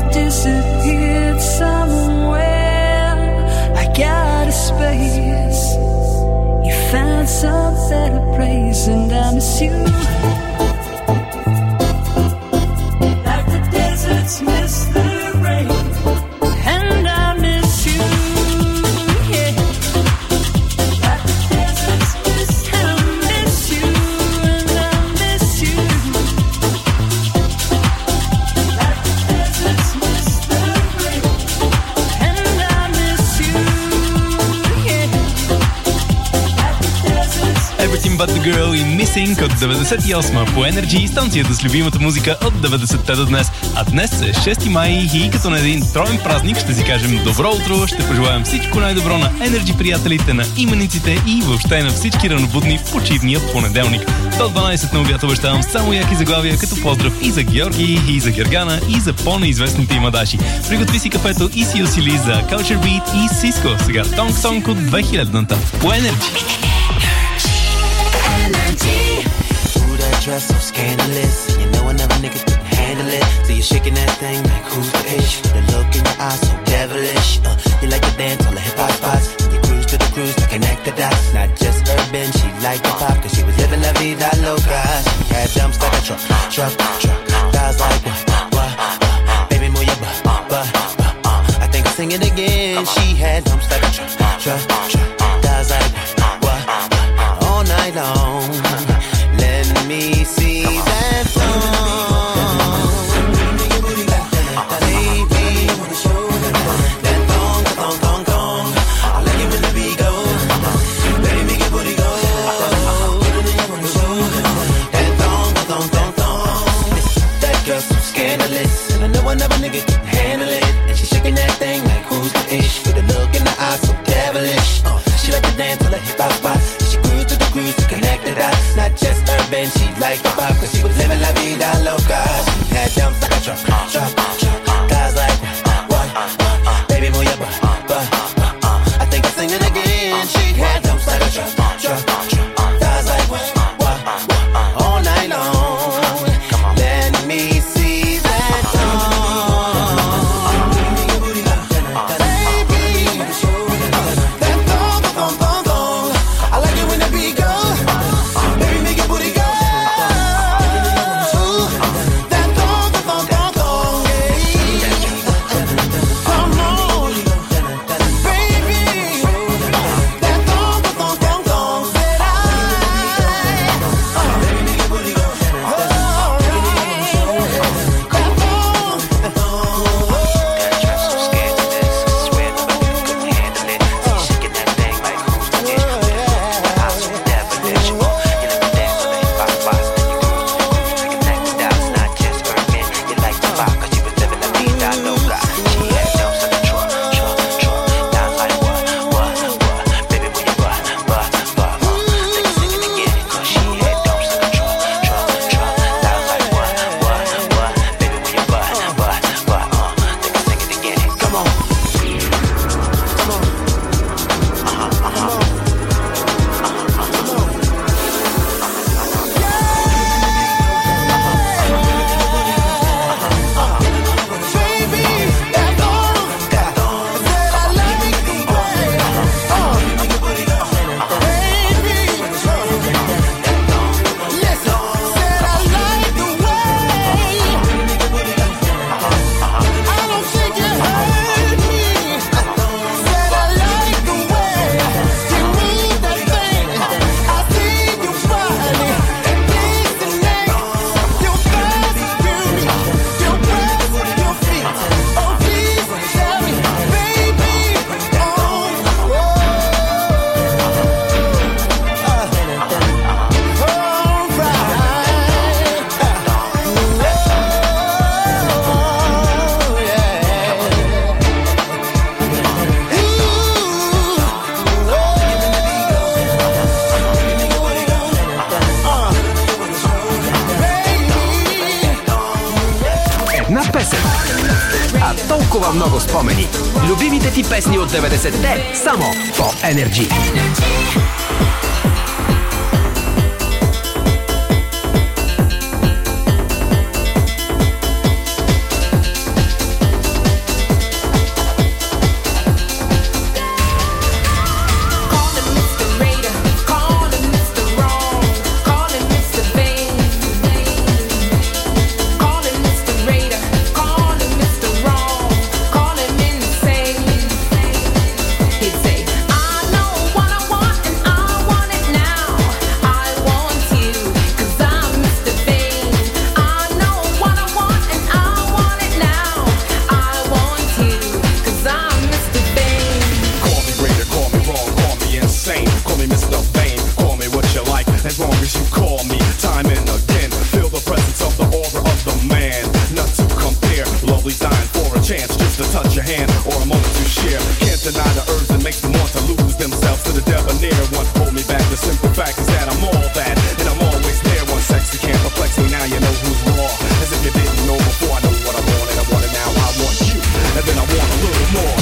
disappeared somewhere. I got a space. You found some better place, and I miss you. Like the deserts miss the rain, and I miss you. Yeah. Like the deserts miss the rain, I miss you, and I miss you. Like the deserts miss the rain, and I miss you. Yeah. Like the deserts. Everything But The Girl и Missing от 98 по Energy, станцията с любимата музика от 90-те до днес. А днес е 6 май и като на един троен празник ще си кажем добро утро, ще пожелаем всичко най-добро на Energy приятелите, на имениците и въобще на всички ранобудни в почивния понеделник. До 12 на обяд обещавам само яки заглавия, като поздрав и за Георги, и за Гергана, и за по-неизвестните имадаши. Приготви си кафето и си усили за Culture Beat и Cisco. Сега Tong Song от 2000-та по Energy. Ooh, that dress so scandalous. You know another nigga can handle it. So you're shaking that thing like who's the ish? The look in your eyes so devilish. You like to dance on the hip hop spots. You cruise to the cruise to connect the dots. Not just urban, she liked the pop, cause she was living la vida loca. She had jumps like a truck. Thighs like what? Baby, move your butt. I think I'll sing it again. She had jumps like a truck. Thighs like what? All night long. Let me see that thong. Baby, that thong. I like it when the beat goes. Baby, make your booty go. That thong. That girl so scandalous, and I know another nigga can handle it. And she shaking that thing like who's the ish? With a look in the eyes so devilish. She like to dance on the hip hop spot. She cruise to the cruise to connect the dots. Not just urban, she liked the pop, cause she was living la vida loca. She had jumps like a truck. Guys like what? Baby, move your butt. I think I'll sing it again. She had jumps like a truck. Guys like what? All night long. Let me see that thong. Baby, that thong. I like it when the beat goes. Baby, make your booty go. That thong. Come on, baby. That thong. Said I. Baby, make your booty go. толкова много спомени. Любимите ти песни от 90-те само по Energy. probably dying for a chance just to touch your hand or a moment to share. Can't deny the urge that makes them want to lose themselves to the debonair. What hold me back? The simple fact is that I'm all that, and I'm always there. One sexy can't perplex me. Now you know who's raw. As if you didn't know before. I know what I want and I want it now. I want you, and then I want a little more.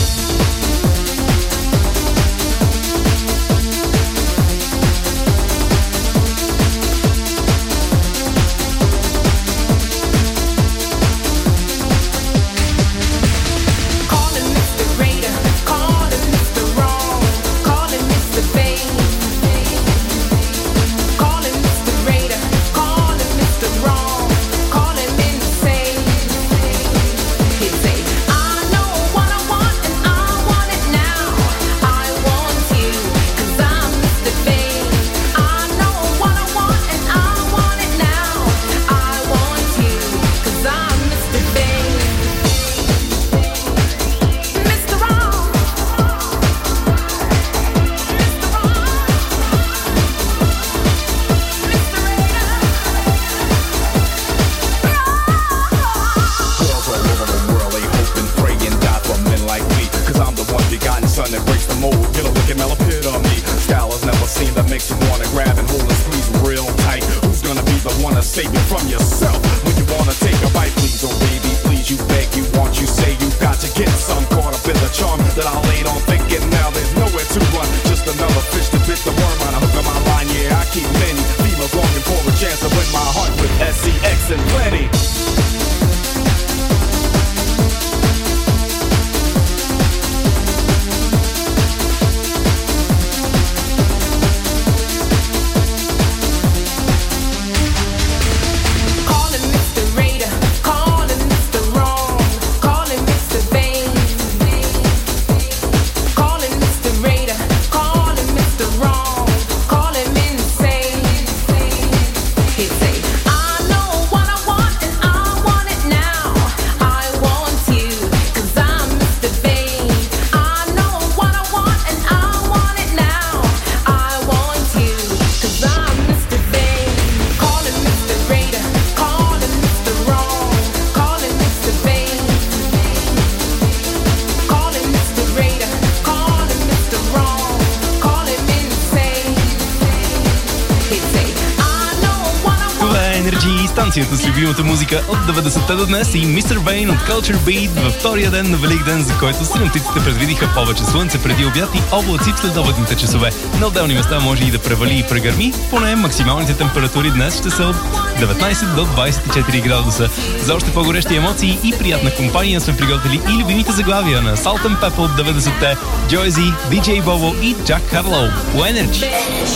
Станцията с любимата музика от 90-те до днес и Mr. Vane от Culture Beat във втория ден на Великден, за който синоптиците предвидиха повече слънце преди обяд и облаци в следобедните часове. На отделни места може и да превали и прегърми, поне максималните температури днес ще са от 19 до 24 градуса. За още по-горещи емоции и приятна компания сме приготвили и любимите заглавия на Salt and Pepper от 90-те, Joyzy, DJ Bobo и Jack Harlow по Energy.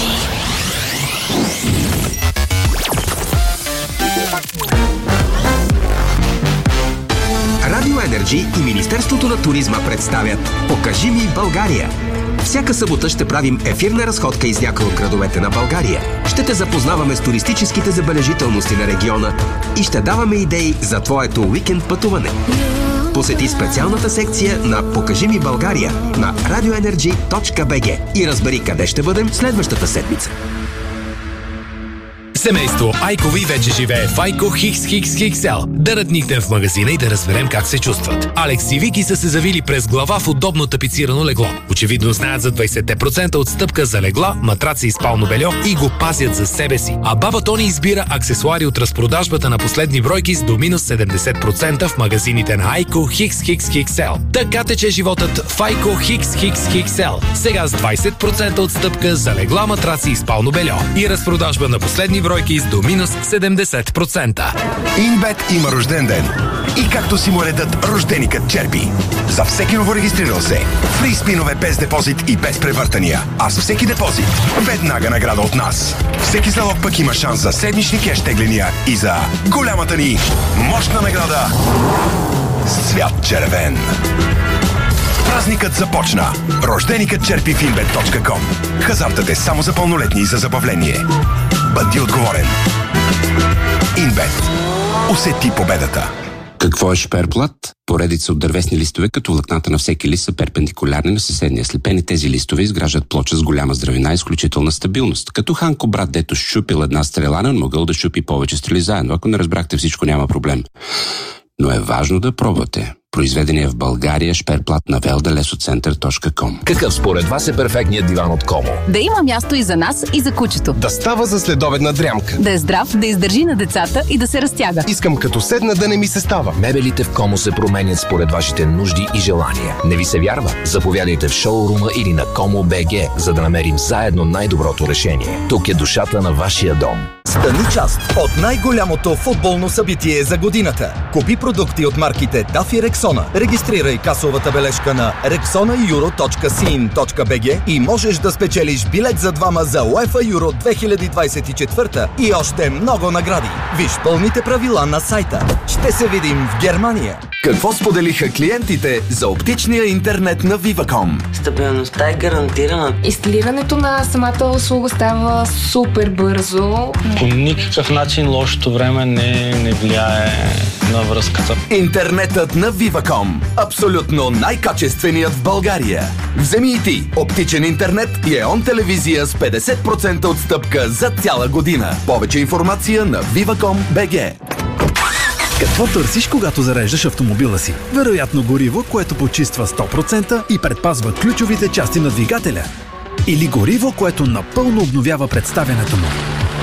Радио Energy и Министерството на туризма представят "Покажи ми България". Всяка събота ще правим ефирна разходка из някои от градовете на България. Ще те запознаваме с туристическите забележителности на региона и ще даваме идеи за твоето уикенд пътуване. Посети специалната секция на "Покажи ми България" на radioenergy.bg и разбери къде ще бъдем следващата седмица. Семейство Айкови вече живее в Айко XXXL. Да ръдникнем в магазина и да разберем как се чувстват. Алекс и Вики са се завили през глава в удобно тапицирано легло. Очевидно знаят за 20% отстъпка за легла, матраци и спално бельо и го пазят за себе си. А баба Тони избира аксесуари от разпродажбата на последни бройки с до минус 70% в магазините на Айко XXXL. Така тече животът в Айко XXXL. Сега с 20% отстъпка за легла, матраци и спално бельо. И разпродажба на последни бройки с до минус 70%. Инбет има рожден ден. И както си му редат, рожденикът черпи. За всеки новорегистрирал се, фри спинове без депозит и без превъртания. А с всеки депозит, веднага награда от нас. Всеки залог пък има шанс за седмични кеш тегления и за голямата ни мощна награда с цвят червен. Празникът започна. Рожденикът черпи в inbet.com. Хазартът е само за пълнолетни и за забавление. Бъди отговорен. Инбет. Усети победата. Какво е шперплат? Поредица от дървесни листове, като влакната на всеки лист са перпендикулярни на съседния. Слепени тези листове изграждат плоча с голяма здравина и изключителна стабилност. Като Ханко брат, дето щупил една стрела, не могъл да щупи повече стрели заедно. Ако не разбрахте, всичко няма проблем. но е важно да пробвате. Произведение в България, шперплат на veldelesocenter.com. Какъв според вас е перфектният диван от Комо? Да има място и за нас, и за кучето. Да става за следобедна дрямка. Да е здрав, да издържи на децата и да се разтяга. Искам като седна да не ми се става. Мебелите в Комо се променят според вашите нужди и желания. Не ви се вярва? Заповядайте в шоурума или на Komo.bg, за да намерим заедно най-доброто решение. Тук е душата на вашия дом. Стани част от най-голямото футболно събитие за годината. Купи продукти от марките DAF и Rexona. Регистрирай касовата бележка на rexonaeuro.sin.bg и можеш да спечелиш билет за двама за UEFA Euro 2024 и още много награди. Виж пълните правила на сайта. Ще се видим в Германия. Какво споделиха клиентите за оптичния интернет на Viva.com? Стабилността е гарантирана. Инсталирането на самата услуга става супер бързо. По никакъв начин лошото време не влияе на връзката. Интернетът на Viva.com. Абсолютно най-качественият в България. Вземи и ти оптичен интернет и ЕОН телевизия с 50% отстъпка за цяла година. Повече информация на Viva.com.bg. Какво търсиш, когато зареждаш автомобила си? Вероятно гориво, което почиства 100% и предпазва ключовите части на двигателя. Или гориво, което напълно обновява представянето му.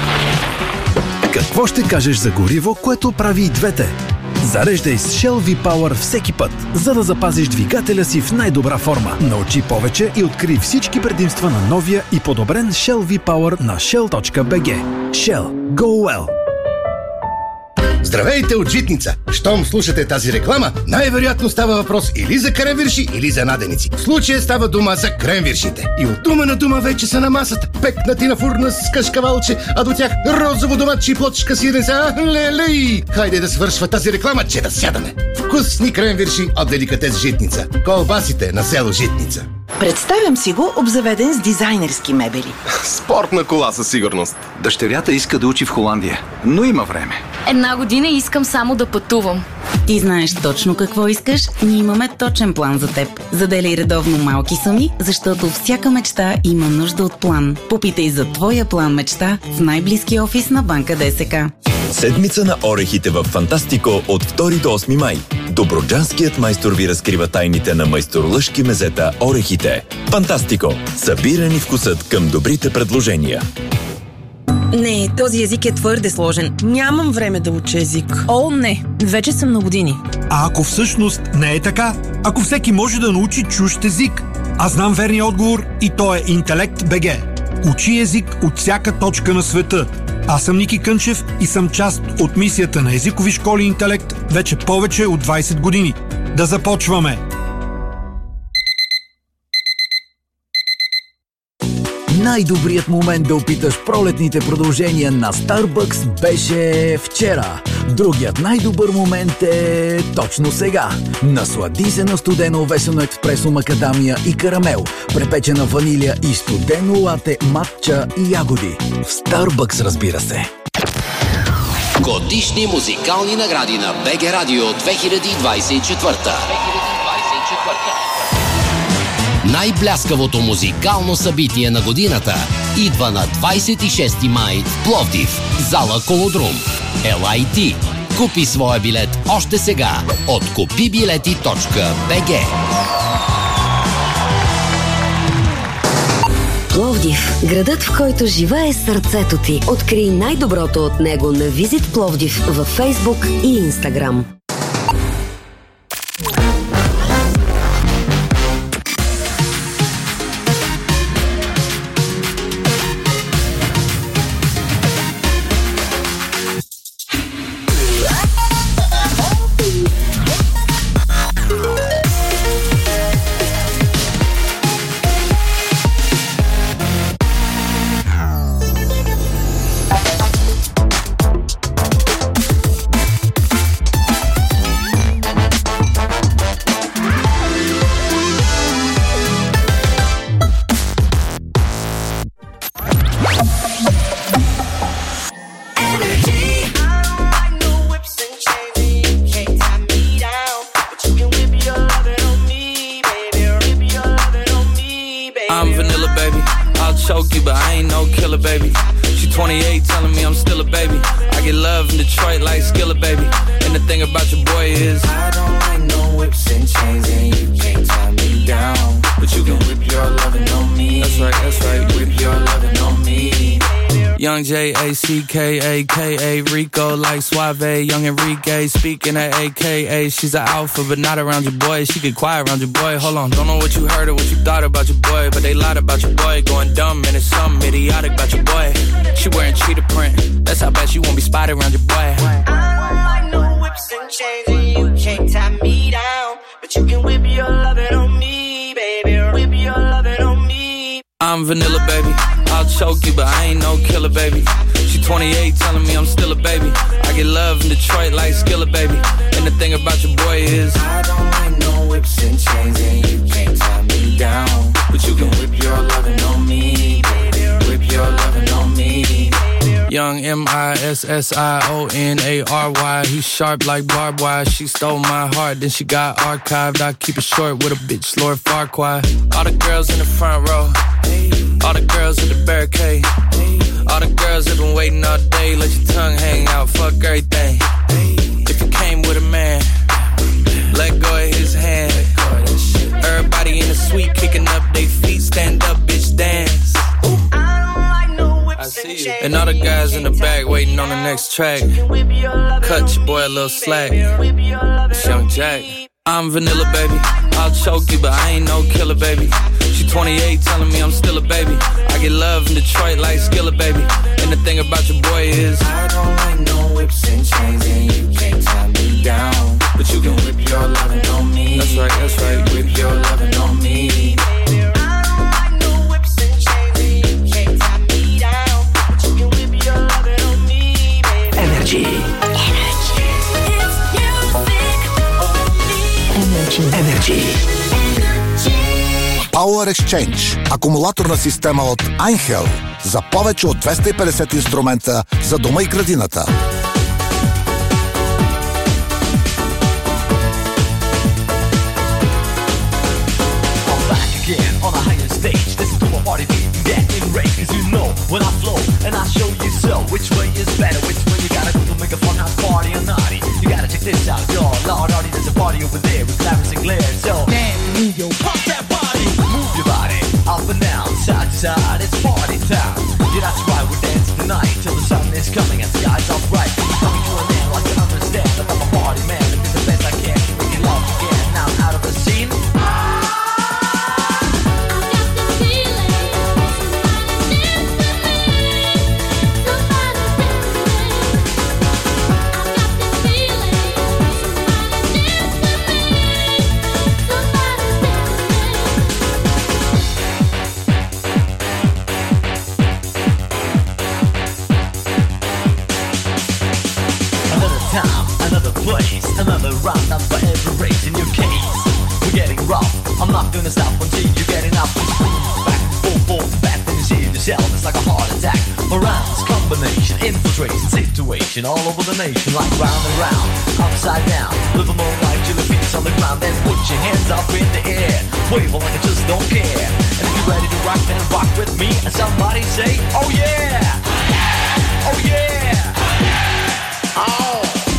Какво ще кажеш за гориво, което прави и двете? Зареждай с Shell V-Power всеки път, за да запазиш двигателя си в най-добра форма. Научи повече и открий всички предимства на новия и подобрен Shell V-Power на shell.bg. Shell. Go well! Здравейте от Житница! Щом слушате тази реклама, най-вероятно става въпрос или за кренвирши, или за наденици. В случая става дума за кренвиршите. И от дума на дума вече са на масата. Пекнати на фурна с кашкавалче, а до тях розово домаче и плочка сиренца. Лелей! Хайде да свършва тази реклама, че да сядаме. Вкусни кренвирши от деликатес Житница. Колбасите на село Житница. Представям си го обзаведен с дизайнерски мебели. Спортна кола със сигурност. Дъщерята иска да учи в Холандия, но има време. Една година искам само да пътувам. Ти знаеш точно какво искаш, ние имаме точен план за теб. Заделяй редовно малки суми, защото всяка мечта има нужда от план. Попитай за твоя план мечта в най-близки офис на Банка ДСК. Седмица на орехите в Фантастико от 2 до 8 май. Доброджанският майстор ви разкрива тайните на майсторлъшки мезета орехите. Фантастико. Събирани вкусът към добрите предложения. Не, този език е твърде сложен. Нямам време да уча език. О, не. Вече съм на години. А ако всъщност не е така? Ако всеки може да научи чужд език? Аз знам верния отговор и то е Интелект.бг. Учи език от всяка точка на света. Аз съм Ники Кънчев и съм част от мисията на езикови школи Интелект вече повече от 20 години. Да започваме! Най-добрият момент да опиташ пролетните продължения на Starbucks беше вчера. Другият най-добър момент е точно сега. Наслади се на студено овесено експресо макадамия и карамел, препечена ванилия и студено лате, матча и ягоди. В Starbucks, разбира се. Годишни музикални награди на БГ Радио 2024. Най-бляскавото музикално събитие на годината идва на 26 май в Пловдив, зала Колодрум. Ела и ти! Купи своя билет още сега от kupibileti.bg. Пловдив, градът, в който живее сърцето ти. Открий най-доброто от него на Визит Пловдив във Фейсбук и Инстаграм. 28, telling me I'm still a baby. I get love in Detroit like Skillet, baby. And the thing about your boy is I don't like no whips and chains, and you can't tie me down. But you can whip your lovin' on me. That's right, whip your lovin' on me. Young J-A-C-K-A-K-A, Rico like Suave, Young Enrique, speaking at AKA. She's an alpha, but not around your boy. She get quiet around your boy. Hold on, don't know what you heard or what you thought about your boy, but they lied about your boy. Going dumb, and it's something idiotic about your boy. She wearing cheetah print, that's how bad she won't be spotted around your boy. I don't like no whips and chains, and you can't tie me down. But you can whip your lovin' on me, baby. Whip your lovin' on me. I'm vanilla, baby. I'll choke you, but I ain't no killer, baby. She 28, telling me I'm still a baby. I get love in Detroit like Skillet, baby. And the thing about your boy is I don't like no whips and chains, and you can't tie me down. But you can whip your lovin' on me, baby. Whip your lovin' on me. Young M-I-S-S-I-O-N-A-R-Y. He's sharp like barbed wire. She stole my heart, then she got archived. I keep it short with a bitch, Lord Farquaad. All the girls in the front row, all the girls at the barricade, all the girls that been waiting all day. Let your tongue hang out, fuck everything. If you came with a man, let go of his hand. Everybody in the suite kicking up their feet. Stand up, bitch, dance. I see you. And all the guys in the back waiting on the next track. Cut your boy a little slack. It's Young Jack. I'm vanilla, baby. I'll choke you, but I ain't no killer, baby. She 28, telling me I'm still a baby. I get love in Detroit like Skillet, baby. And the thing about your boy is I don't like no whips and chains, and you can't tie me down. But you can whip your lovin' on me. That's right, whip your lovin' on me. Energy. Power Exchange. Акумулаторна система от Einhell за повече от 250 инструмента за дома и градината. On a higher stage, listen to my body beat, get in rage, cause you know when I flow, and I show you so, which way is better, which way you gotta go to make a fun house party or naughty. You gotta check this out, yo, Lord Artie, there's a party over there with clarence and glare, so man, yo, pump that body, move your body, up and down, side to side, it's party time. Yeah, that's right, we're dancing tonight, till the sun is coming and sky's all bright. Coming to an end, like you understand, that I'm a party man, and do the best I can, make you love again, now out of the scene. Another round up for every race in your case. We're getting rough, I'm not gonna stop until you get enough. Back, forth, back, then you see it yourself. It's like a heart attack. Rounds, combination, infiltration, situation all over the nation. Like round and round, upside down. Live a more life till your feet's on the ground. Then put your hands up in the air. Wave like I just don't care. And if you're ready to rock, then rock with me. And somebody say, oh yeah! Oh yeah! Oh!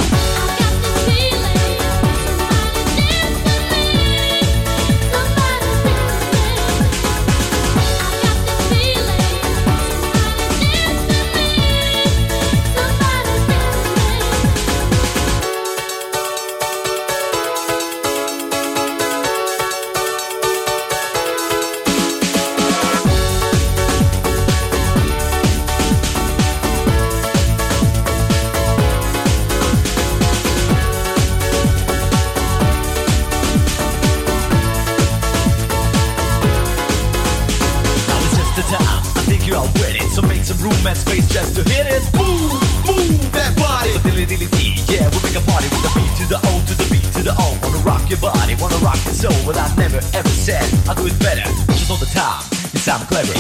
Space just to hit it, move that body. So dilly dilly dee, yeah, we make a party with the beat to the O to the B to the O. Wanna rock your body, wanna rock your soul. But I never ever said I'll do it better. Just all the time, you sound clever.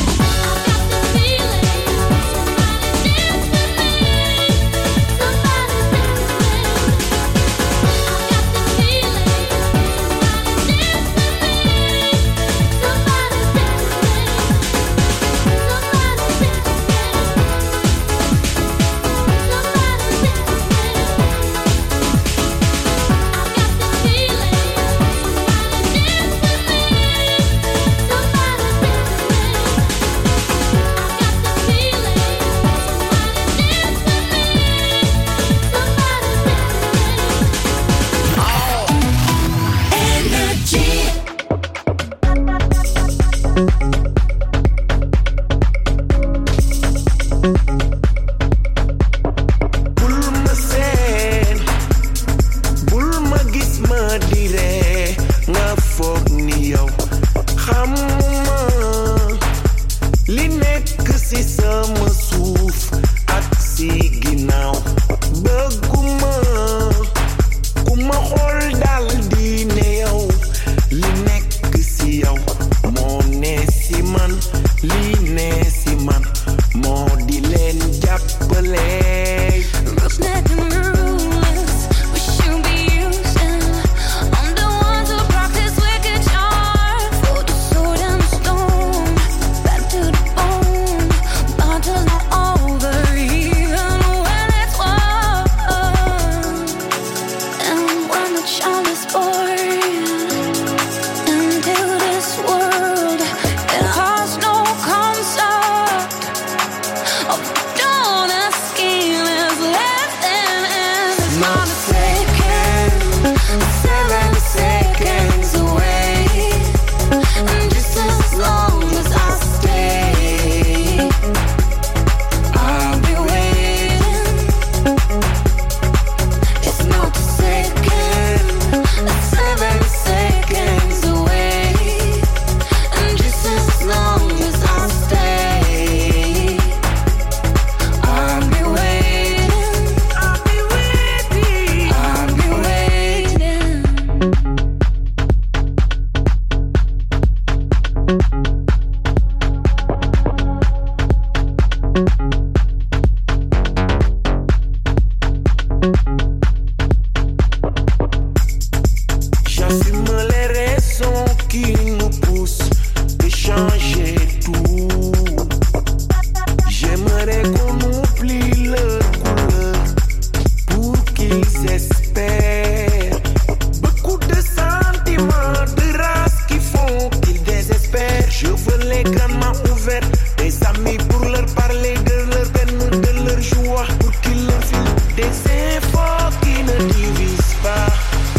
J'assume les raisons qui nous poussent de changer tout. J'aimerais qu'on oublie leur couleur pour qu'ils espèrent. Beaucoup de sentiments de race qui font qu'ils désespèrent. Je veux les grandes mains ouvertes, des amis pour leur parler de leur peine ou de leur joie, pour qu'ils leur filent des infos qui ne divisent pas.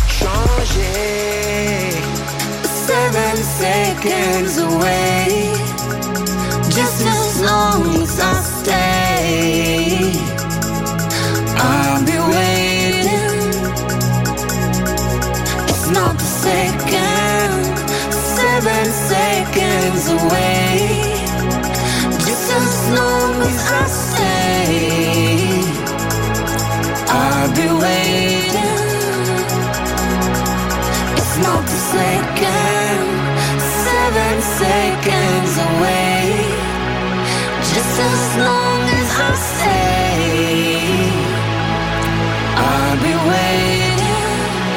Changer 7 seconds away, just as long as I stay, I'll be waiting. It's not the second, 7 seconds away, just as long as I stay, I'll be waiting. It's not the second, 7 seconds away, just as long as I stay, I'll be waiting.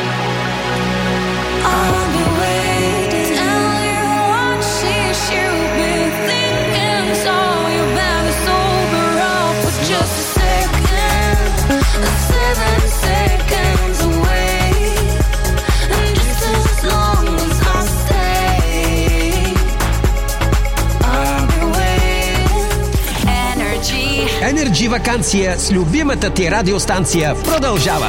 I'll be waiting. Tell you what she should be thinking, so you better sober up for just a second. 7 seconds away, and just as long as I stay, I'll be waiting. Energy. Energy вакансия с любимата ти радиостанция продължава.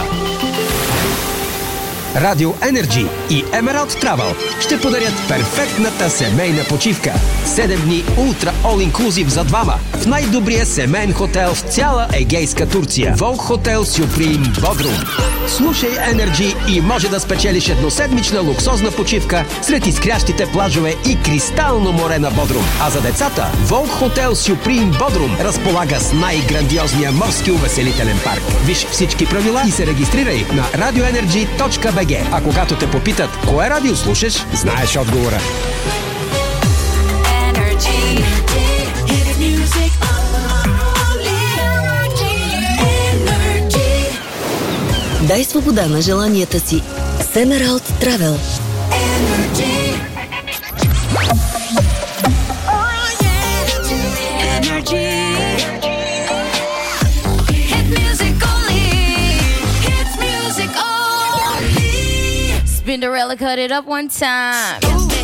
Радио Energy и Emerald Travel ще подарят перфектната семейна почивка. 7 дни ултра all-inclusive за двама в най-добрия семейен хотел в цяла Егейска Турция. Волк Хотел Сюприм Бодрум. Слушай Energy и може да спечелиш едноседмична луксозна почивка сред изкрящите плажове и кристално море на Бодрум. А за децата Волк Хотел Сюприм Бодрум разполага с най-грандиозния морски увеселителен парк. Виж всички правила и се регистрирай на radioenergy.bg. А когато те попитат кое радио слушаш, знаеш отговора. Дай свобода на желанията си с Emerald Travel. Cinderella cut it up one time.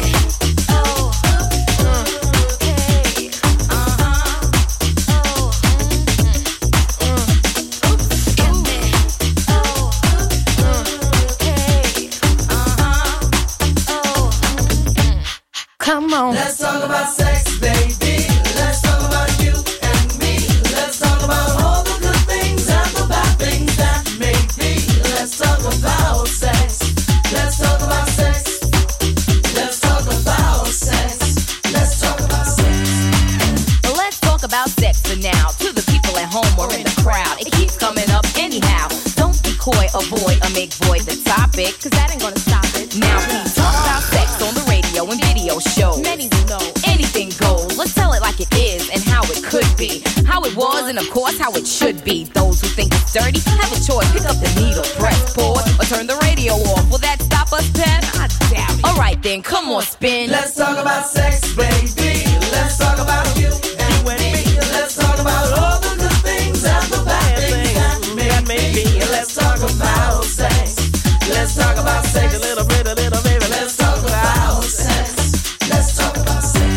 Come on. Let's talk about sex, baby. Let's talk about you and me. Let's talk about all the good things and the bad things that make me. Let's talk about sex. Let's talk about sex. Let's talk about sex. Let's talk about sex. Let's talk about sex for now. To the people at home or in the crowd, it keeps coming up anyhow. Don't be coy, avoid, or make void the topic, cause that ain't gonna stop it. Now we talk about sex on the radio and video shows. Many will know anything goes. Let's tell it like it is and how it could be, how it was, and of course how it should be. Those who think it's dirty have a choice. Pick up the needle, press pause, or turn the radio off. Will that stop us, Pep? I doubt it. Alright then, come on, spin. Let's talk about sex, baby. Let's talk about you and me. Let's talk about all the good things and the bad things that make me. Let's talk about sex. Let's talk about sex. A little bit, a little baby. Let's talk about sex. Let's talk about sex.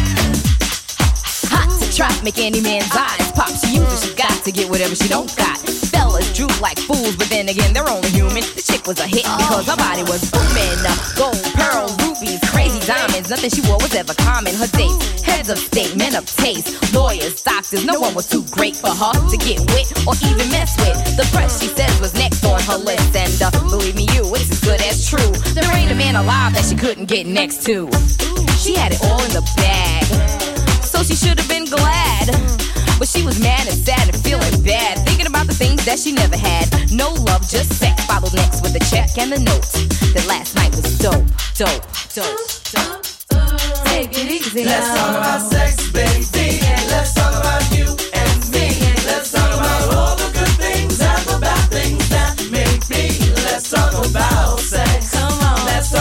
Hot to trap, make any man's eyes pop. She uses, she got to get whatever she don't got. Fellas droop like fools, but then again, they're only human. The chick was a hit because her body was booming. Gold, pearl, rubies, crazy diamonds. Nothing she wore was ever common. Her dates, heads of state, men of taste, lawyers, doctors. No one was too great for her to get with or even mess with. The press, she says, was next on her list. And believe me, you, it's as good as true. There ain't a man alive that she couldn't get next to. She had it all in the bag, so she should have been glad. But she was mad and sad and feeling bad, thinking about the things that she never had. No love, just sex. Followed next with the check and the note that last night was dope, dope, dope, dope. Take it easy. Let's talk about sex, baby. Let's talk about you and me. Let's talk about all the good things and the bad things that make me. Let's talk about sex. Come on. Let's talk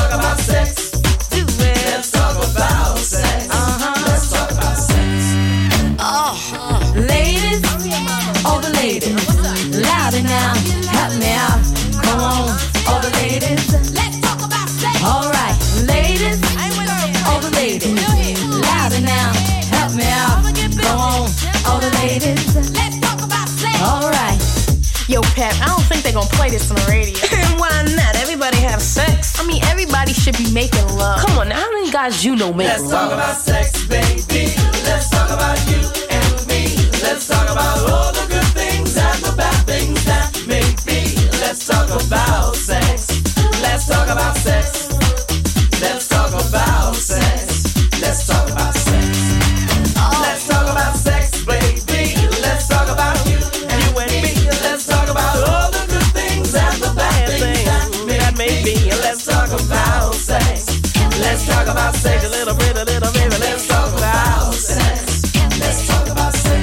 don't play this on the radio. Why not? Everybody have sex. I mean, everybody should be making love. Come on, now, how many guys you know make love? Let's talk about sex, baby. Let's talk about you and me. Let's talk about all the good things and the bad things that may be. Let's talk about sex. Let's talk about sex. Let's talk about sex. Let's talk about sex. Let's talk about sex, baby. Let's talk about you and me. Let's talk about all the good things and the bad things that may be. Let's talk about sex. Let's talk about sex. A little bit, baby. Let's talk about sex. Let's talk about sex.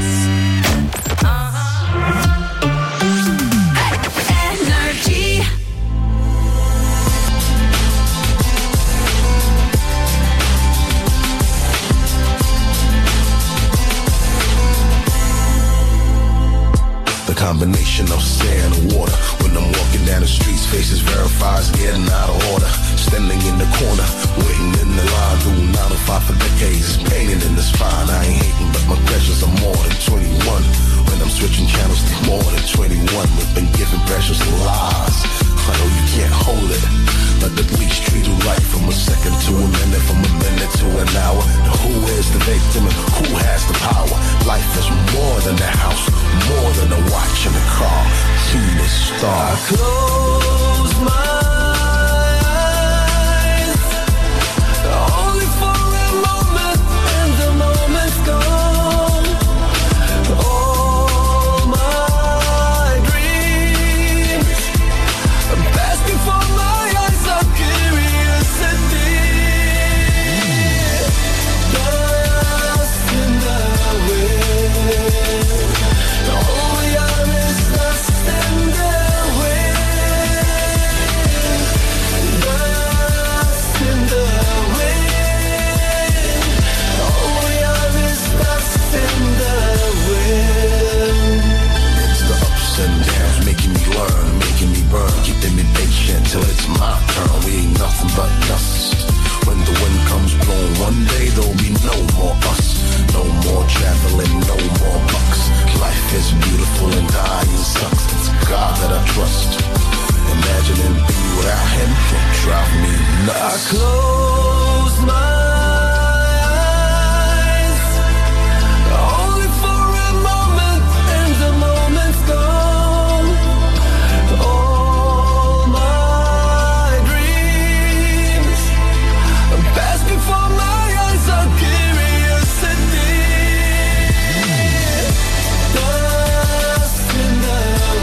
Energy. The combination of sand and water. When I'm walking down the streets, faces verifies getting out of order. Standing in the corner, waiting in the line, doing 9 to 5 for decades. Painted in the spine, I ain't hating, but my pleasures are more than 21. When I'm switching channels, to more than 21. We've been given precious lies. I know you can't hold it, but at least treat it right. From a second to a minute, from a minute to an hour. Now who is the victim and who has the power? Life is more than a house, more than a watch and a car. To the star. I close my eyes, only for a moment, and the moment's gone. All my dreams pass before my eyes of curiosity. Dust in the wind. All we are is dust in the wind. Dust in the wind. All we are is dust in the wind. It's the ups and downs, making me learn, making me burn, keeping me patient till it's my turn. We ain't nothing but dust. When the wind comes blowing, one day there'll be no more us. No more traveling, no more bucks. Life is beautiful and dying sucks. It's God that I trust. Imagining being without him can drive me nuts. I close my eyes, only for a moment, and the moment's gone. All my dreams pass before my eyes of curiosity. Dust in the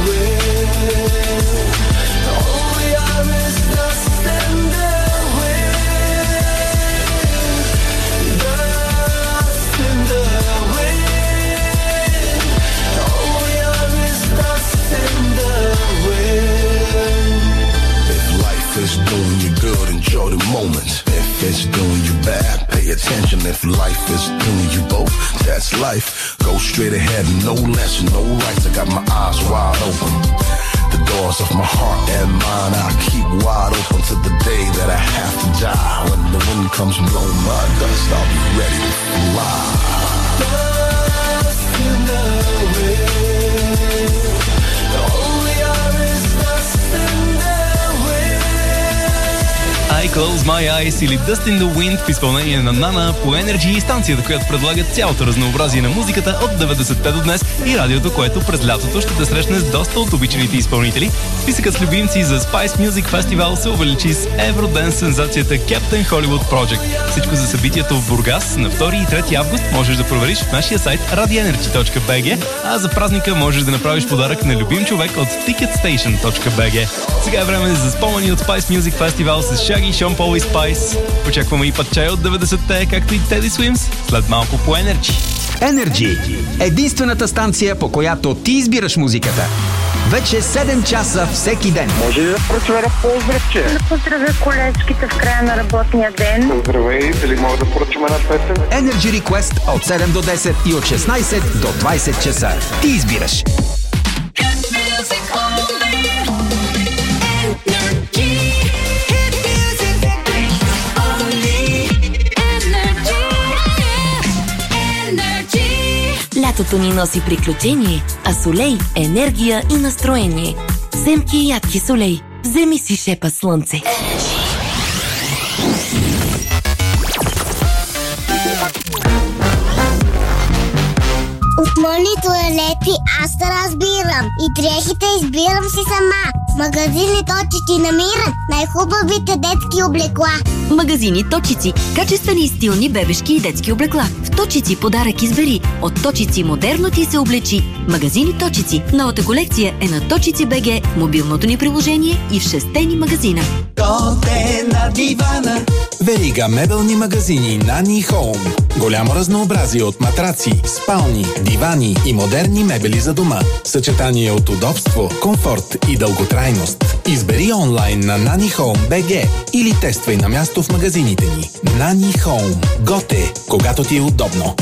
wind. All we are is dust in the wind. Dust in the wind. All we are is dust in the wind. If life is doing you good, enjoy the moment. If it's doing you bad, pay attention. If life is doing you both, that's life. Go straight ahead, no less, no rights. I got my eyes wide open. The doors of my heart and mind I keep wide open to the day that I have to die. When the wind comes blowing my dust, I'll be ready to fly. Dust in the wind. All we are is dust in the wind. I Close My Eyes или Dust in the Wind в изпълнение на Нана по Energy, станцията, която предлага цялото разнообразие на музиката от 90-те до днес и радиото, което през лятото ще те срещне с доста от обичаните изпълнители. Списъкът с любимци за Spice Music Festival се увеличи с Евроденс сензацията Captain Hollywood Project. Всичко за събитието в Бургас на 2 и 3 август можеш да провериш в нашия сайт radioenergy.bg, а за празника можеш да направиш подарък на любим човек от ticketstation.bg. Сега е време за спомени от Spice Music Festival с Shaggy, Sean Paul и Spice. Очакваме и път чай от 90-те, както и Teddy Swims, след малко по Energy. Energy – единствената станция, по която ти избираш музиката. Вече 7 часа всеки ден. Може ли да прочувара поздравче? Да поздравя колежките в края на работния ден. Здравей, дали мога да поръчам една песен? Energy Request от 7 до 10 и от 16 до 20 часа. Ти избираш. Лятото ни носи приключение, а Солей – енергия и настроение. Земки и ядки солей. Вземи си шепа слънце. Основни тоалети аз разбирам. И дрехите избирам си сама. В магазини Точици намирам най-хубавите детски облекла. Магазини Точици. Качествени и стилни бебешки и детски облекла. В Точици подарък избери. От Точици модерно ти се облечи. Магазини Точици. Новата колекция е на Точици БГ, мобилното ни приложение и в 6 ни магазина. Коте на дивана. Верига мебелни магазини Nani Home. Голямо разнообразие от матраци, спални, дивани и модерни мебели за дома. Съчетание от удобство, комфорт и дълготрайност. Избери онлайн на Nani Home BG или тествай на място в магазините ни. Nani Home. Готе, когато ти е удобно.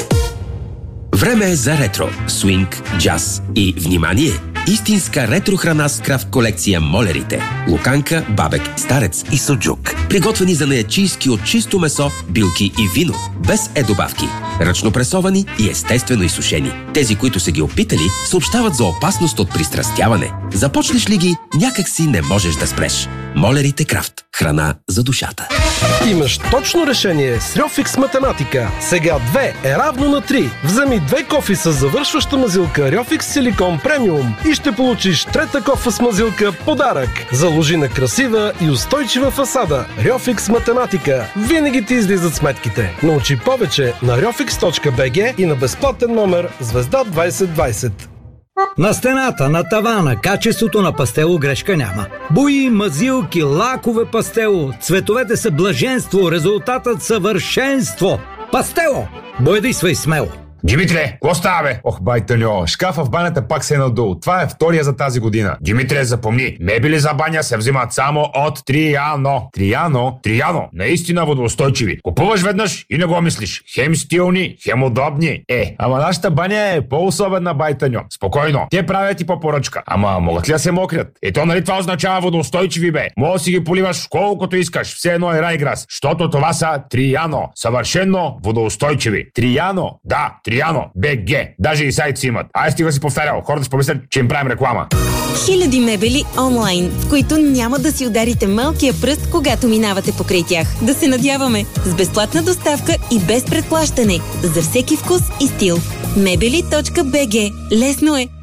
Време е за ретро, свинг, джаз и, внимание, истинска ретро храна с крафт колекция Молерите. Луканка, бабек, старец и суджук. Приготвени за неячийски от чисто месо, билки и вино. Без добавки. Ръчно пресовани и естествено изсушени. Тези, които са ги опитали, съобщават за опасност от пристрастяване. Започнеш ли ги, някак си не можеш да спреш. Молерите крафт. Храна за душата. Имаш точно решение с Рьофикс математика. Сега 2 е равно на 3. Вземи 2 кофи с завършваща мазилка Рьофикс Силикон Премиум и ще получиш трета кофа с мазилка подарък. Заложи на красива и устойчива фасада. Рьофикс математика. Винаги ти излизат сметките. Научи повече на rjofix.bg и на безплатен номер звезда 2020. На стената, на тавана, качеството на пастело грешка няма. Бои, мазилки, лакове пастело, цветовете са блаженство, резултатът съвършенство. Пастело! Боядисвай смело! Димитре, какво става, бе? Ох, байталио, шкафа в банята пак се е надул. Това е втория за тази година. Димитре, запомни, мебели за баня се взимат само от Триано. Триано. Наистина водоустойчиви. Купуваш веднъж и не го мислиш. Хем стилни, хем удобни. Ама нашата баня е по-особена, байталио. Спокойно, те правят и по поръчка. Ама могат ли да се мокрят? Ето, нали това означава водоустойчиви, бе? Може да си ги поливаш колкото искаш. Все едно е райграс. Защото това са Триано. Съвършенно водоустойчиви. Триано, да. Триано, БГ, даже и сайт си имат. Ай, стига си повтарял, хората си помислят, че им правим реклама. Хиляди мебели онлайн, в които няма да си ударите малкия пръст, когато минавате покрай тях. Да се надяваме. С безплатна доставка и без предплащане. За всеки вкус и стил. Мебели.bg. Лесно е.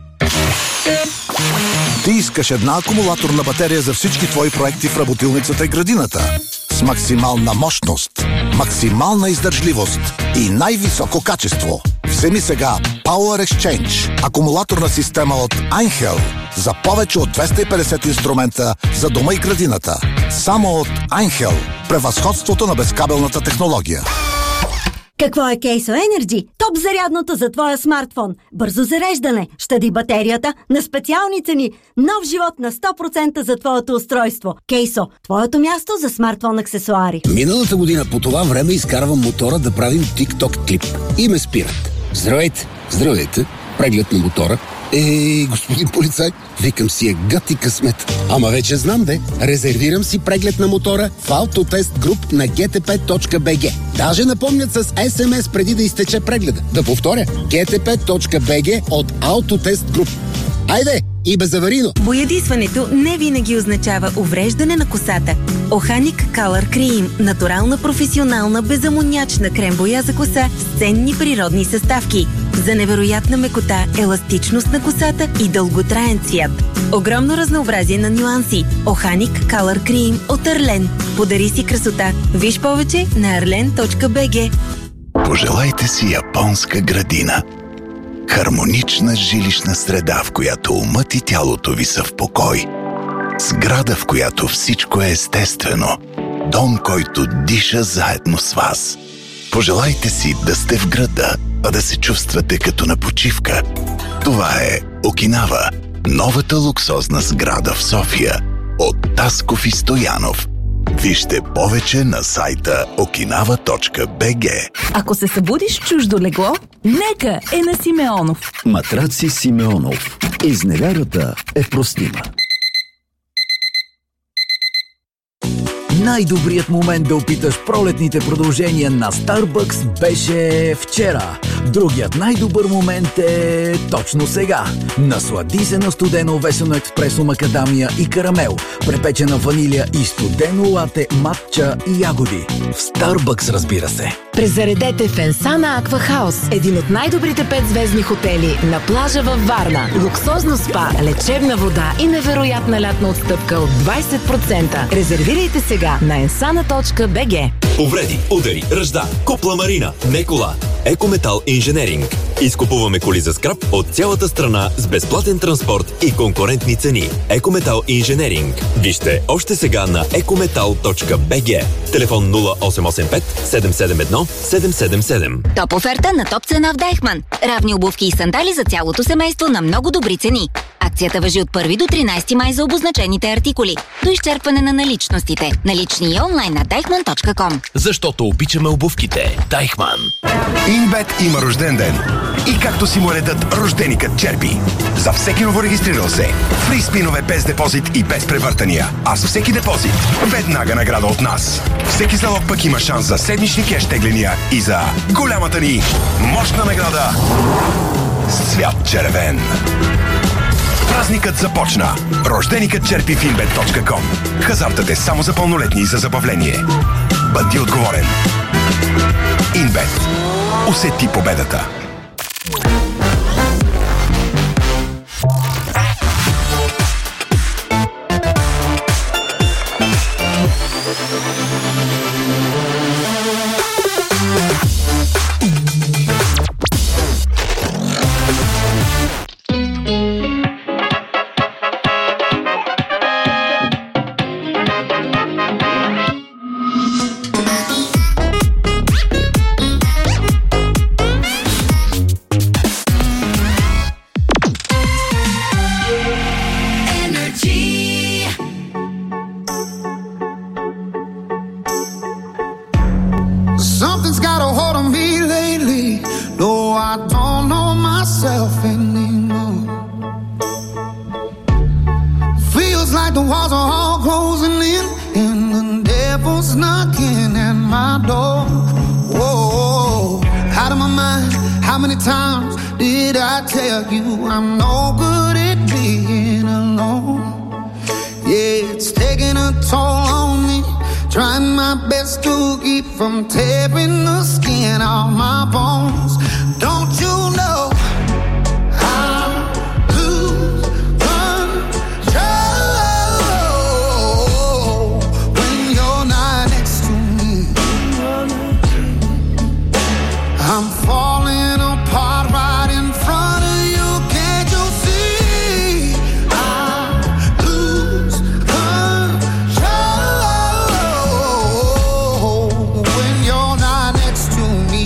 Ти искаш една акумулаторна батерия за всички твои проекти в работилницата и градината. С максимална мощност, максимална издържливост и най-високо качество. Вземи сега Power Exchange, акумулаторна система от Einhell за повече от 250 инструмента за дома и градината. Само от Einhell. Превъзходството на безкабелната технология. Какво е Кейсо Energy? Топ зарядното за твоя смартфон. Бързо зареждане, щади батерията на специални цени. Нов живот на 100% за твоето устройство. Кейсо, твоето място за смартфон аксесуари. Миналата година по това време изкарвам мотора да правим TikTok клип. И ме спират. Здравейте! Здравейте! Преглед на мотора. Господин полицай, викам си е гът и късмет. Ама вече знам, резервирам си преглед на мотора в Autotest Group на gtp.bg. Даже напомнят с SMS преди да изтече прегледа. Да повторя, gtp.bg от Autotest Group. Айде, и безаварийно! Боядисването не винаги означава увреждане на косата. Оханик Color Cream – натурална, професионална, безамонячна крем-боя за коса с ценни природни съставки. За невероятна мекота, еластичност на косата и дълготраен цвят. Огромно разнообразие на нюанси. Оханик Color Cream от Арлен. Подари си красота. Виж повече на arlen.bg. Пожелайте си японска градина. Хармонична жилищна среда, в която умът и тялото ви са в покой. Сграда, в която всичко е естествено. Дом, който диша заедно с вас. Пожелайте си да сте в града, а да се чувствате като на почивка. Това е Окинава, новата луксозна сграда в София. От Тасков и Стоянов. Вижте повече на сайта okinawa.bg. Ако се събудиш в чуждо легло, нека е на Симеонов. Матраци Симеонов. Изневярата е простима. Най-добрият момент да опиташ пролетните продължения на Starbucks беше вчера. Другият най-добър момент е точно сега. Наслади се на студено овесено експресо макадамия и карамел, препечена ванилия и студено лате, матча и ягоди. В Starbucks, разбира се. Презаредете в Енсана Аква Хаус, един от най-добрите 5-звездни хотели на плажа във Варна. Луксозно спа, лечебна вода и невероятна лятна отстъпка от 20%. Резервирайте сега на ensana.bg. Повреди, удари, ръжда, купла марина, не кола. Екометал инженеринг. Изкупуваме коли за скрап от цялата страна с безплатен транспорт и конкурентни цени. Екометал инженеринг. Вижте още сега на ecometal.bg. Телефон 0885 771 777. Топ оферта на топ цена в Дайхман. Равни обувки и сандали за цялото семейство на много добри цени. Акцията важи от 1 до 13 май за обозначените артикули. До изчерпване на наличностите. Налични и онлайн на deichmann.com. Защото обичаме обувките. Дайхман. Инбет има рожден ден. И както си му редът, рожденикът черпи. За всеки новорегистрирал се. Фри спинове без депозит и без превъртания. А с всеки депозит веднага награда от нас. Всеки залог пък има шанс за седмични кеш тегления и за голямата ни мощна награда с цвят червен. Празникът започна. Рожденикът черпи в inbet.com. Хазартът е само за пълнолетни и за забавление. Бъди отговорен. Инбет. Усети победата. Something's got a hold on me lately. No, I don't know myself anymore. Feels like the walls are all closing in, and the devil's knocking at my door. Whoa, out of my mind. How many times did I tell you I'm no good at being alone? Yeah, it's taking a toll on me. Trying my best to keep from tearing the skin off my bones. Don't you know I lose control when you're not next to me? I'm falling apart right in front of you. Can't you see? I lose control when you're not next to me.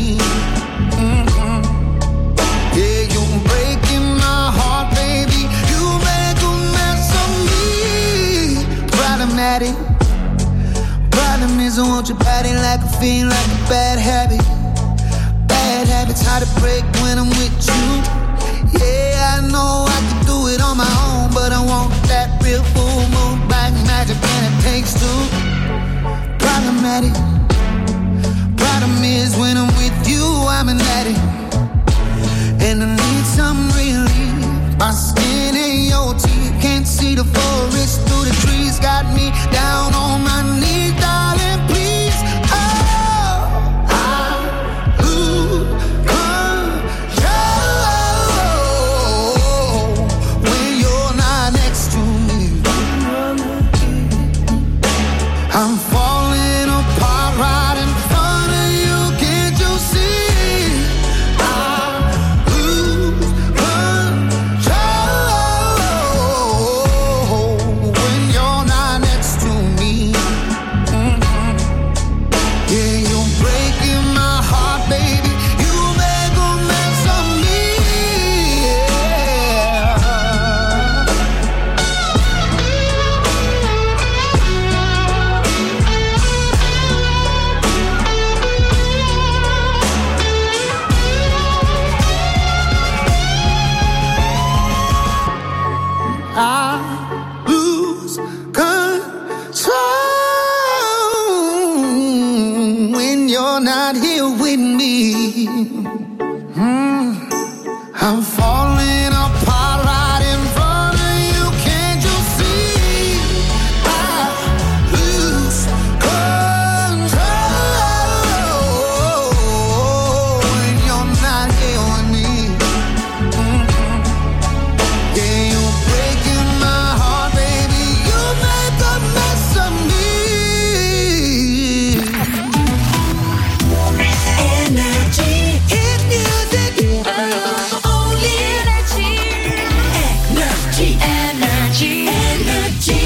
Yeah, you're breaking my heart, baby. You make a mess of me. Problematic. Problem is I want your body like a fiend, like a bad habit. Bad habits hard to break when I'm with you. Yeah, I know I can do it on my own, but I want that real full moon black magic, and it takes two. Problematic. Problem is when I'm with you, I'm an addict, and I need some relief. My skin and your teeth, can't see the forest through the trees. Got me down on my knees, darling, please. Oh, I lose control when you're not next to me. I'm falling apart right in front of you. Can't you see? I lose control when you're not next to me. you're not here with me. I'm falling apart right in front of you. Can't you see? I lose control when you're not here with me. Yeah, you're breaking my heart, baby. You make a mess of me. Energy, hit music. Only energy. Energy, energy, energy.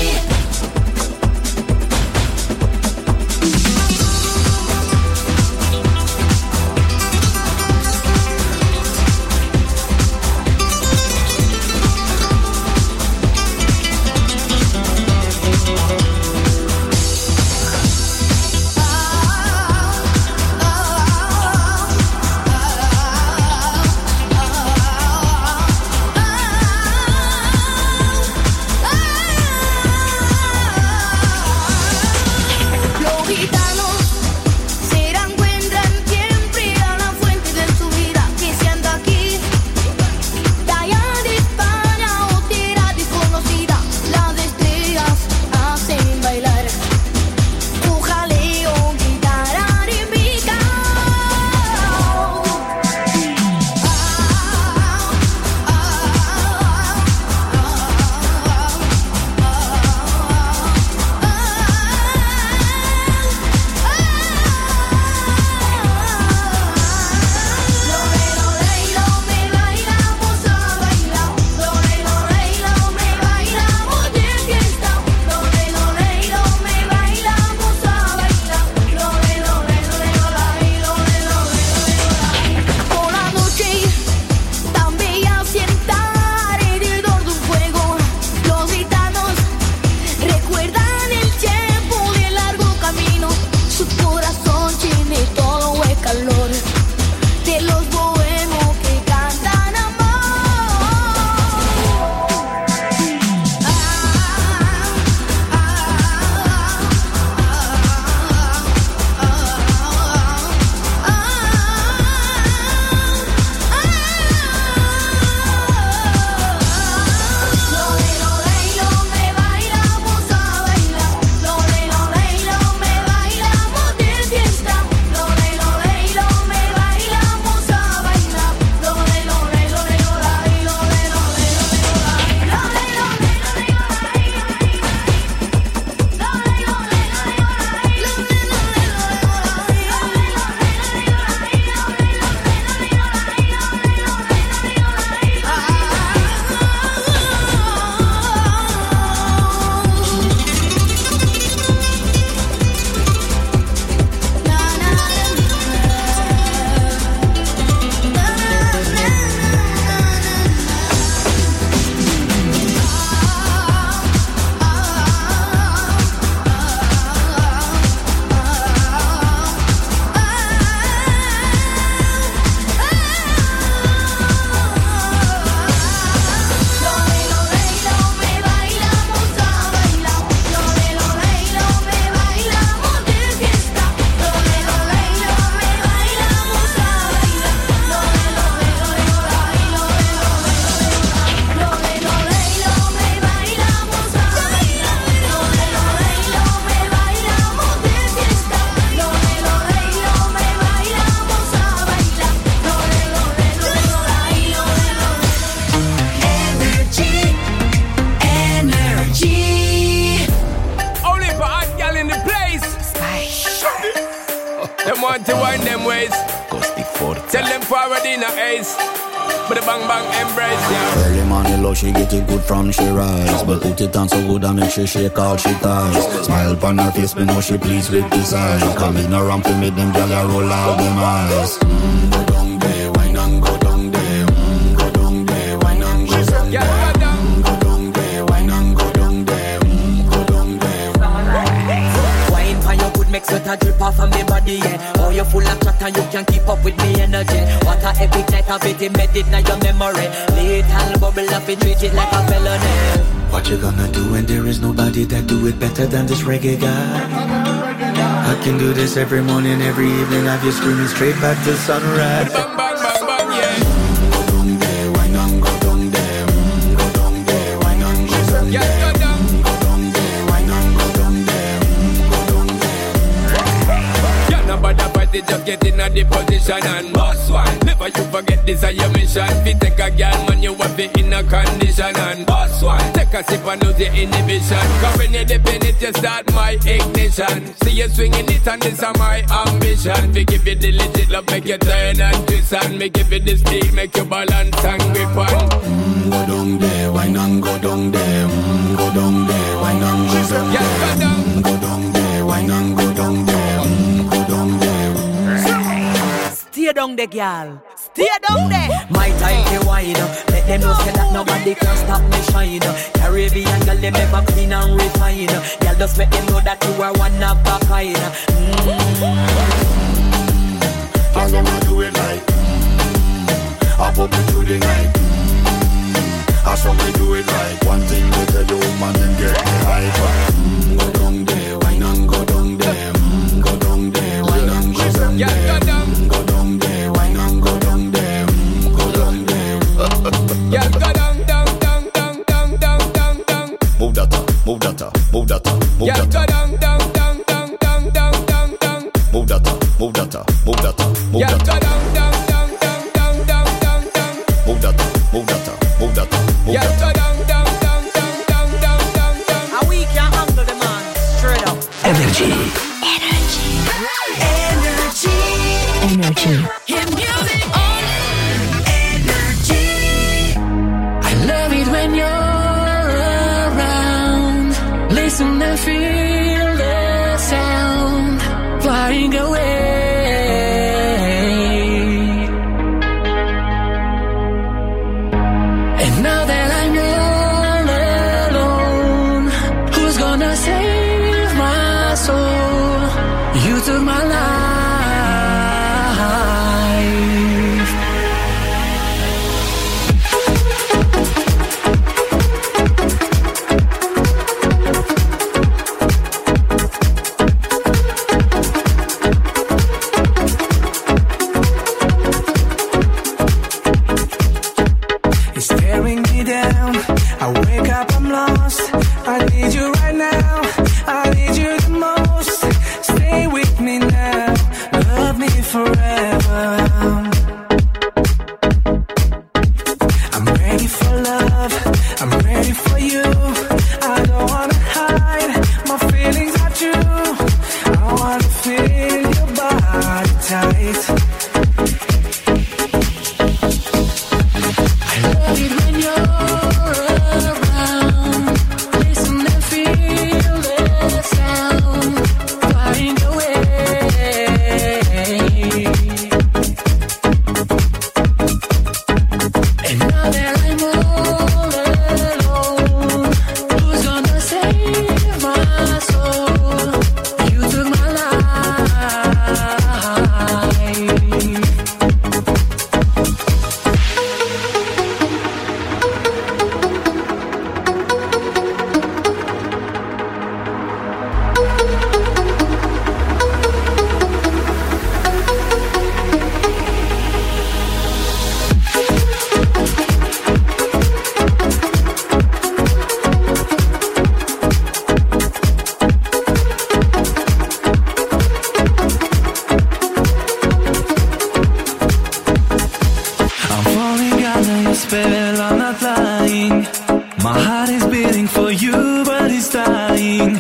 Los gitanos se encuentran siempre a la fuente de su vida, que se anda aquí, de allá de España o tierra desconocida. Las estrellas hacen bailar tu jaleo, guitarra rítmica. Por la noche tan bella sentada alrededor de un fuego, los gitanos recuerdan el tiempo del largo camino. Su corazón tiene todo el calor de los bohemos que cantan Them want to wind them ways. Tell them forward in a ace. But the bang bang embrace, yeah. Early morning love, she get it good from she rise. But put it on so good and make she shake all she ties. Smile upon her face, me know she pleased with this eyes. Come in around to make them gyal roll out them eyes. Go down there, wine and go down there. Go down there, wine and go down there. Go down there, wine and go down there. Go down there. Wine for your good, make sweat a drip off of me body, yeah. Oh, you're full of chat and you can keep up with me energy. What a epic night of it, embedded in your memory. Little bubble up and treat it like a felony. What you gonna do when there is nobody that do it better than this reggae guy? I can do this every morning, every evening. Have you screaming straight back to sunrise. Bang, bang, bang, bang, yeah. Go down there, why not go down there? Go down there, why not go down there? Yeah, go down. Go down there, why not go down there? Go down there. Yeah, nobody fight it, just get in a the position and boss one. Never you forget this is your mission. If you take a girl, man, you have it in a condition and boss one. Take a sip and lose your inhibition. Cause when you dip in it, you start my ignition. See you swinging it and this is my ambition. We give you the legit love, make you turn and twist and me give you the speed, make you balance and grip on. Go down there, why not go down there? Go down there, why not go down there? Yeah, go down. Go down there, why not go down there? Go down there. Stay down there, girl. Stay down there. My time to wide. Let them know say that nobody can stop me shine. Caribbean girl, them ever clean and refine. Girl, just make them know that you are one of a kind. Girl, them a do it like up up into the night. I saw me do it like one thing they tell the woman and get me hype. Go down there, why not go down there? Go down there, why not go down there? Yeah, go down. Go down there, why not go down there? Go down there. Yeah, go down, down, down, down, down, down, down, down. Move that up, move that up, move that up, move Yeah, that go up. down, down, down, down, down, down, down, down. Move that up, move that up, move that up, move Yeah, that go up. down, down, down, down, down, down, down, down. Move that up, move that up, move that up, move Yeah, that go up. down, down, down, down, down, down, down, down. And we can handle the man straight up. Energy. Energy. Hit music on. Energy. I love it when you're around. Listen and feel the sound flying away. And now that I'm all alone, who's gonna save my soul? You took my life. It's staring me down. I wake up, I'm lost. I need you right now. I need you the most. Stay with me now. Love me forever. I'm ready for love. I'm ready for you. I don't wanna hide. My feelings are true. I wanna feel your body tight. Love it when you're around. Listen and feel the sound flying away. And now that I'm all alone, who's gonna save my soul? You took my life. I'm falling under your spell, I'm not lying. My heart is beating for you, but it's dying.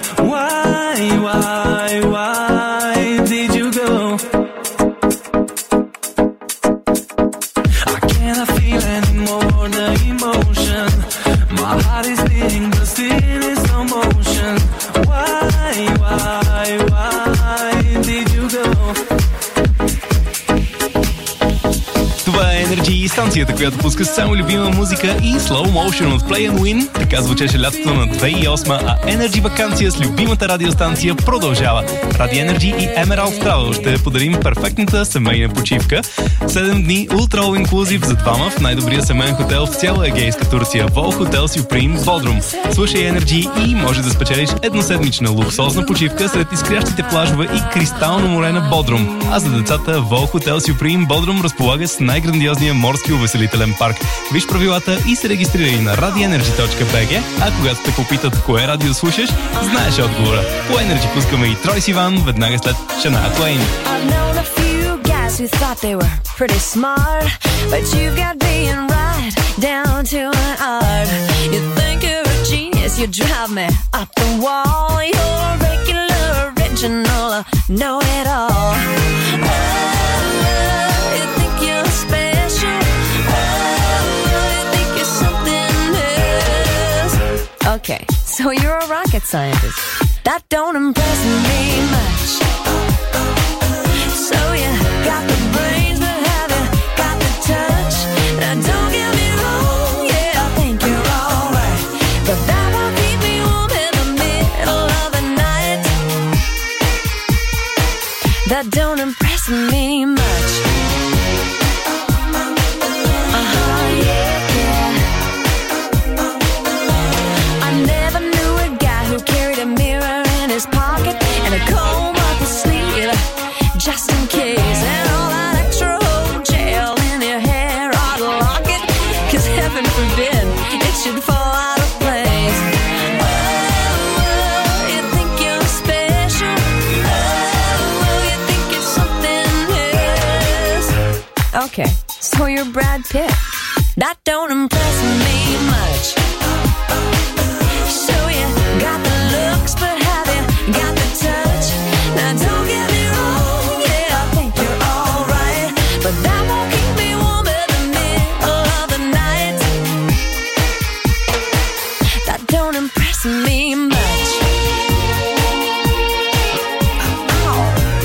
Why did you go? I cannot feel anymore the emotion. My heart is beating, but still is no motion. Why did you go? Това е Energy, станцията, която пуска само любима музика и Slow Motion от Play and Win. Така звучеше лятото на 2008, а Energy ваканция с любимата радиостанция продължава. Ради Energy и Emerald Travel ще подарим перфектната семейна почивка. 7 дни Ultra All Inclusive за двама в най-добрия семейен хотел в цяла Егейска Турция. Vol Hotel Supreme Бодрум. Слушай Energy и може да спечелиш едноседмична луксозна почивка сред изкрящите плажове и кристално море на Бодрум. А за децата Vol Hotel Supreme Бодрум разполага с най-грандиозния морски увеселителен парк. Виж правилата и се регистрирай на radioenergy.bg, а когато те попитат кое радио слушаш, знаеш отговора. По Energy пускаме и Трой Сиван веднага след Шания Твейн. Who thought they were pretty smart, but you've got being right down to an art. You think you're a genius, you drive me up the wall. You're regular, original, know it all. Oh, you think you're special. Oh, you think you're something else. Okay, so you're a rocket scientist. That don't impress me much. So you got the brains, but have you got the touch? Now don't get me wrong, yeah, I think you're alright, but that won't keep me warm in the middle of the night. That don't impress me much. Yeah. I never knew a guy who carried a mirror in his pocket and a comb up his sleeve, just in case, and all that extra old gel in your hair, I'd lock it, 'cause heaven forbid it should fall out of place. Oh, you think you're special. Oh, you think you're something else. Okay, so you're Brad Pitt. That don't impress me much. So you got the looks, but have you got the touch? Now don't get me wrong, but that won't keep me warm in the middle of the night. That don't impress me much. Oh.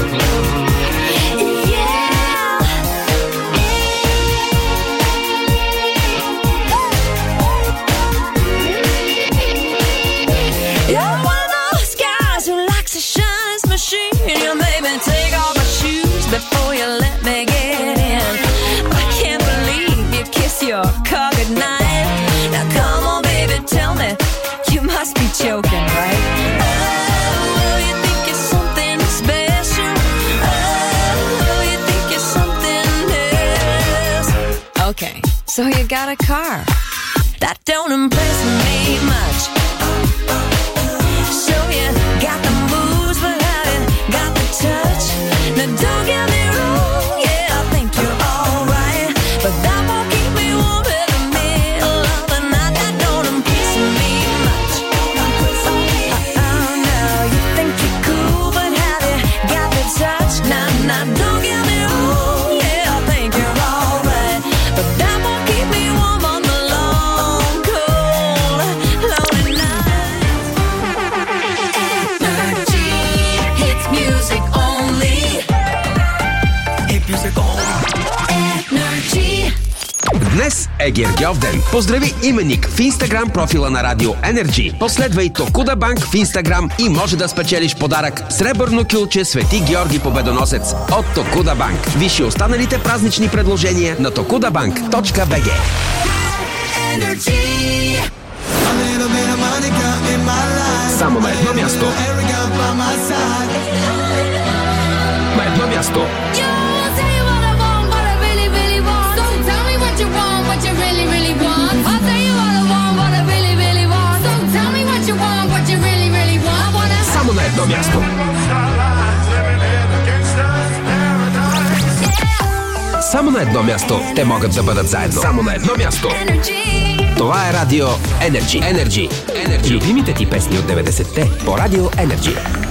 Yeah. You're one of those guys who likes to shine his machine. You made me take off my shoes before you let me get in. I can't believe you kiss your car goodnight. Now come on, baby, tell me, you must be joking, right? Oh, you think you're something special. Oh, you think you're something else. Okay, so you got a car. That don't impress me much. So you got the moves, but have you got the touch? Now don't get me wrong, yeah, I think you're alright, but that won't keep me warm in the middle of the night. That don't impress me much. Oh no, you think you're cool, but have you got the touch? Now don't get me wrong, yeah, I think you're alright, but that won't keep me warm on the long, cold, lonely night. Energy hits music only. Днес е Гергьов ден. Поздрави именник в Instagram профила на Радио Energy. Последвай Токуда Банк в Instagram и може да спечелиш подарък сребърно кюлче Свети Георги Победоносец от Токуда Банк. Вижи останалите празнични предложения на tokudabank.bg. Само на едно място. На едно място. Само на едно място. Само на едно място те могат да бъдат заедно. Само на едно място. Това е Радио Energy. Любимите ти песни от 90-те по Радио Energy.